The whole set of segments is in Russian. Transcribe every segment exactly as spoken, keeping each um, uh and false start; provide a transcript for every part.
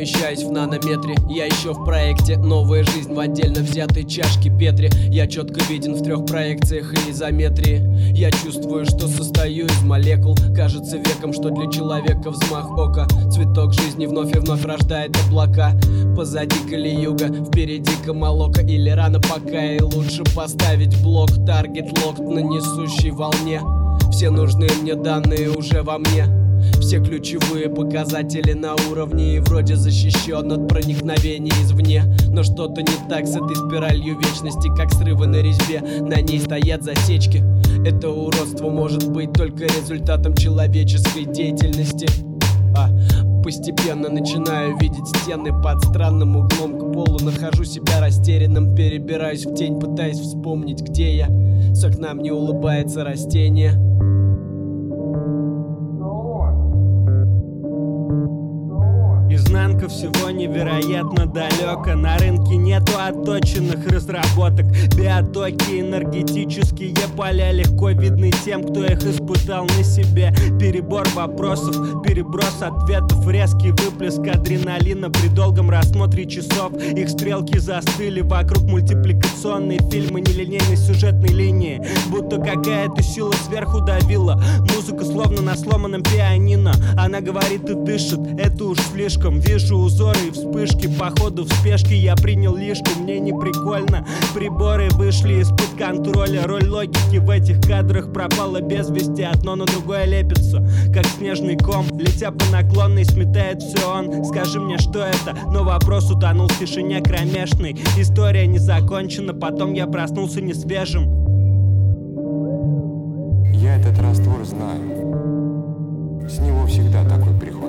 перемещаюсь в нанометре. Я еще в проекте «Новая жизнь» в отдельно взятой чашке Петри. Я четко виден в трех проекциях и изометрии. Я чувствую, что состою из молекул. Кажется веком, что для человека взмах ока. Цветок жизни вновь и вновь рождает облака. Позади калиюга, впереди камалока. Или рано пока, и лучше поставить блок. Таргет локт на несущей волне. Все нужные мне данные уже во мне. Все ключевые показатели на уровне. И вроде защищен от проникновений извне. Но что-то не так с этой спиралью вечности, как срывы на резьбе. На ней стоят засечки. Это уродство может быть только результатом человеческой деятельности. А постепенно начинаю видеть стены под странным углом к полу. Нахожу себя растерянным, перебираюсь в тень, пытаясь вспомнить, где я. С окна мне улыбается растение. Изнанка всего невероятно далека. На рынке нету отточенных разработок. Биотоки, энергетические поля легко видны тем, кто их испытал на себе. Перебор вопросов, переброс ответов, резкий выплеск адреналина при долгом рассмотре часов. Их стрелки застыли вокруг мультипликационной фильмы нелинейной сюжетной линии. Будто какая-то сила сверху давила. Музыка словно на сломанном пианино. Она говорит и дышит, это уж слишком. Вижу узоры и вспышки, походу в спешке я принял лишку, мне не прикольно. Приборы вышли из-под контроля, роль логики в этих кадрах пропала без вести. Одно на другое лепится, как снежный ком, летя по наклонной, сметает все он. Скажи мне, что это? Но вопрос утонул в тишине кромешной. История не закончена, потом я проснулся несвежим. Я этот раствор знаю. С него всегда такой приход.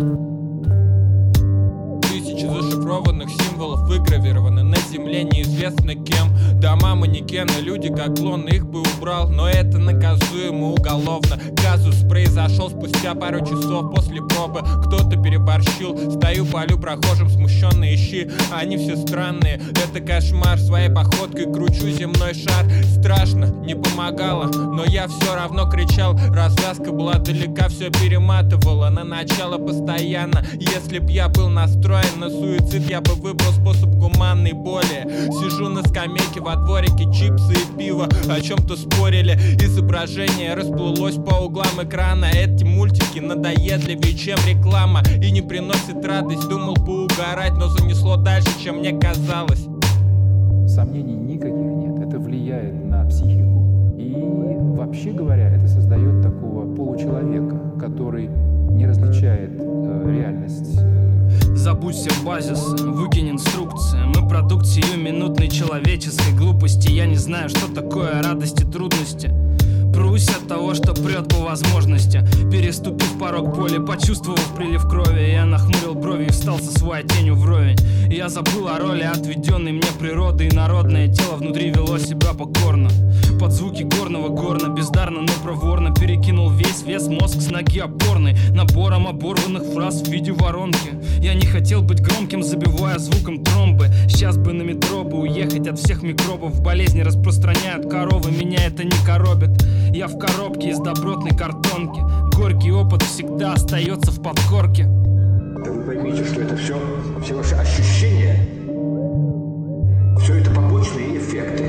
Зашифрованных символов выгравированы на земле неизвестно кем. Дома, манекены, люди как клон, их бы убрал. Но это наказуемо уголовно. Казус произошел спустя пару часов после пробы. Кто-то переборщил. Стою, полю прохожим, смущенно ищи. Они все странные, это кошмар. Своей походкой кручу земной шар. Страшно, не помогало, но я все равно кричал. Развязка была далека, все перематывало на начало постоянно. Если б я был настроен на суицид, я бы выбрал способ гуманный более. Сижу на скамейке во дворике, чипсы и пиво о чем-то спорили. Изображение расплылось по углам экрана. Эти мультики надоедливее, чем реклама, и не приносит радость. Думал поугарать, но занесло дальше, чем мне казалось. Сомнений никаких нет, это влияет на психику. И вообще говоря, это создает такого получеловека, который не различает э, реальность. Забудь все базисы, выкинь инструкции. Мы продукт сиюминутной человеческой глупости. Я не знаю, что такое радость и трудности. Прусь от того, что прет по возможности. Переступив порог поля, почувствовав прилив крови, я нахмурил брови и встал со своей тенью вровень. Я забыл о роли, отведенной мне природой, и народное тело внутри вело себя покорно. Под звуки горного горна, бездарно, но проворно перекинул весь вес мозг с ноги опорной, набором оборванных фраз в виде воронки. Я не хотел быть громким, забивая звуком тромбы. Сейчас бы на метро бы уехать от всех микробов. Болезни распространяют коровы, меня это не коробит. Я в коробке из добротной картонки. Горький опыт всегда остается в подкорке. Да вы поймите, что это все, все ваши ощущения, все это побочные эффекты.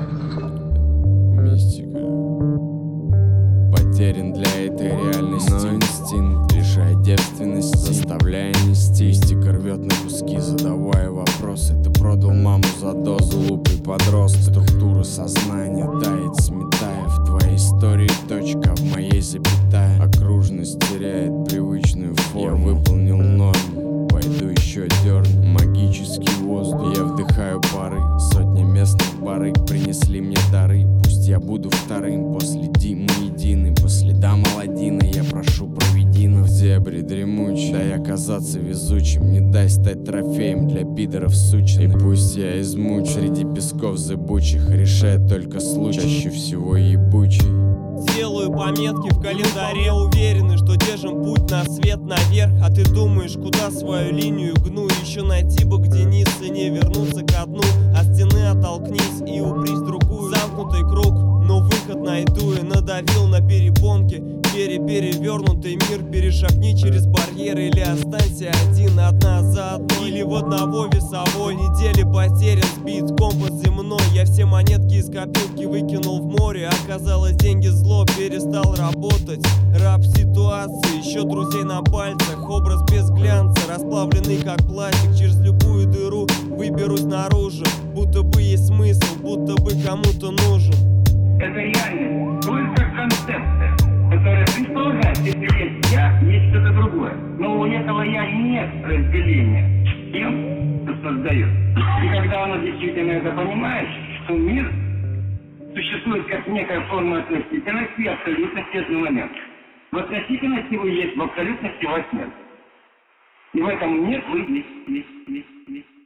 Мистика. Потерян для этой реальности, но инстинкт лишает девственности, заставляя нести. Мистика рвет на куски, задавая вопросы. Ты продал маму за дозу, глупый подросток. Структура сознания тает, сметая. В твоей истории точка, в моей запятая. Окружность теряет привычную форму. Я выполнил норму, пойду еще дерну. Магический воздух, я вдыхаю пары. Сотни местных барыг принесли мне дары. Пусть я буду вторым после Димы единый. По следам Аладдина я прошу проведи нас в зебре дремучей. Дай оказаться везучим, не дай стать трофеем для пидоров сучьих. И пусть я измучу среди песков зыбучих, решает только случай, чаще всего ебучий. Делаю пометки в календаре, уверены, что держим путь на свет наверх. А ты думаешь, куда свою линию гну? Еще найти бы где низ и не вернуться ко дну. От стены оттолкнись и упрись в другую. Замкнутый круг, но выход найду и надавил на перепонки. Переперевернутый мир, перешагни через барьер или останься один, одна за одной. Или в одного весовой недели потерян, сбит компас земной. Я все монетки из копилки выкинул в море. Оказалось, деньги зло, перестал работать. Раб ситуации, еще друзей на пальцах. Образ без глянца, расплавленный как пластик. Через любую дыру выберусь наружу. Будто бы есть смысл, будто бы кому-то нужен. Это реальность, только концепция, которая предполагает, если есть я, есть что-то другое. Но у этого я нет разделения с тем, кто создает. И когда у нас действительно это понимаешь, что мир существует как некая форма относительности и абсолютности одновременно. В относительности вы есть, в абсолютности вас нет. И в этом нет, вы есть, есть, есть, есть.